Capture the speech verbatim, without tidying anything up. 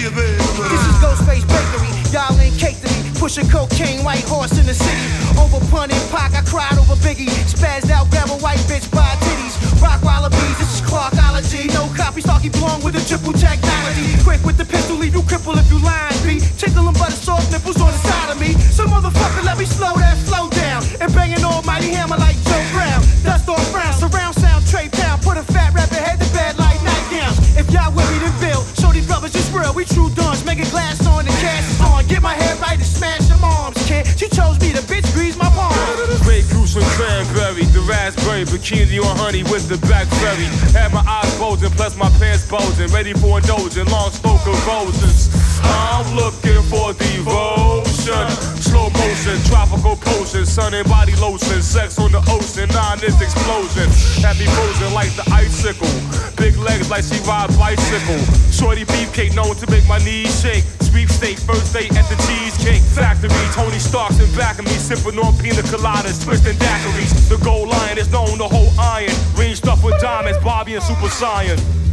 This is Ghostface Bakery, y'all ain't cake to me. Pushing cocaine, white horse in the city. Over Pun and Pac, I cried over Biggie. Spazzed out, grab a white bitch by titties. Rock wallabies, this is Clarkology. No copy, Starkey belong with the triple technology. Quick with the pistol, leave you cripple if you lying, B. Tickle them butter soft nipples on the side of me. Some motherfucker let me slow that flow down. And bang an almighty hammer like Joe Brown. Dust on brown, surround sound, Trey Pound. Put a fat rapper head to bed like nightgowns. If y'all with me, then Bill. Show these brothers it's real, we true dons. Make a glass on and cast is on. Get my head right and smash them arms, kid. She chose me, the bitch grease my palm. Great goose and cranberry, the raspberry, bikini on honey with the blackberry. Had my eyes bulging, plus my pants bulging, ready for indulging, long stroke of roses. I'm looking for devotion, slow motion, tropical potion, sun and body lotion, sex on the ocean, nine is explosion. Had me frozen like the icicle, big legs like she ride bicycle. Shorty beefcake known to make my knees shake. Sweepstake, first date at the Cheesecake Factory. Tony Stark's in back of me, sipping on pina coladas, twisting daiquiris. The gold lion is known to hold iron, ring stuffed with diamonds, Bobby and Super Saiyan.